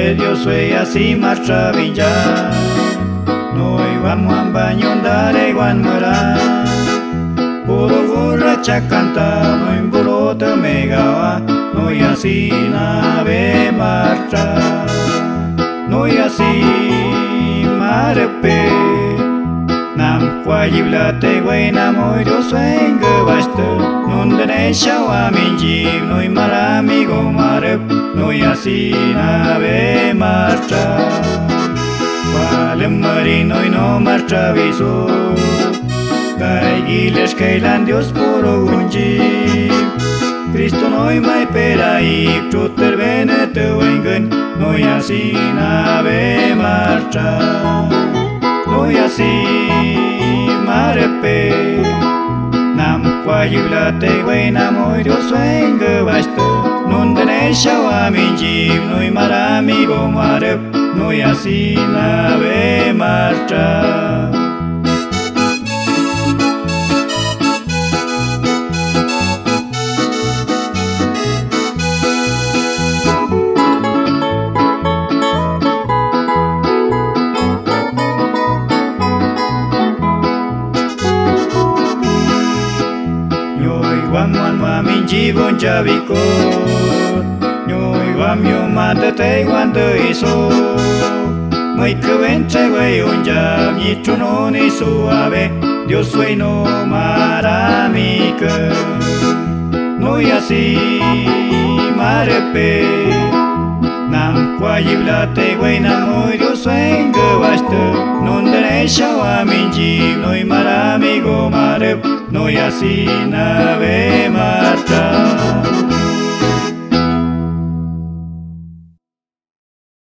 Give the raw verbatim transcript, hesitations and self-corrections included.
de Dios fue así marcha vinja. Noi vamos a baño andare guanmara. Puro borracha canta, noi burota megawa. Noi así nave marcha. Noi así marepe. Nam quajiblate guena moi Dios venga basta. Non dene shawa minji, noi maramigo marep. Noi así nave marcha. Valem marino y no marcha viso. Kai giles kailan Dios puro gunji. Cristo noi mai perai, chuter bene te wengen. Noi así nave marcha. Noi así marepe. Nam quajiblate guena moi Dios venga basta. Non dene shawa minji, noi maramigo marep. Noi así nave marcha. Guam wa minji bon javiko. Nhoi guam yo mata te guan te iso. Mai que ven che wey un ja mi trono ni suave. Dios wey no maramika. Noi así marepe. Nam quajiblate wey namoi Dios venga basta. Non dene shawa minji noi maramigo marep. Noi así nave marcha.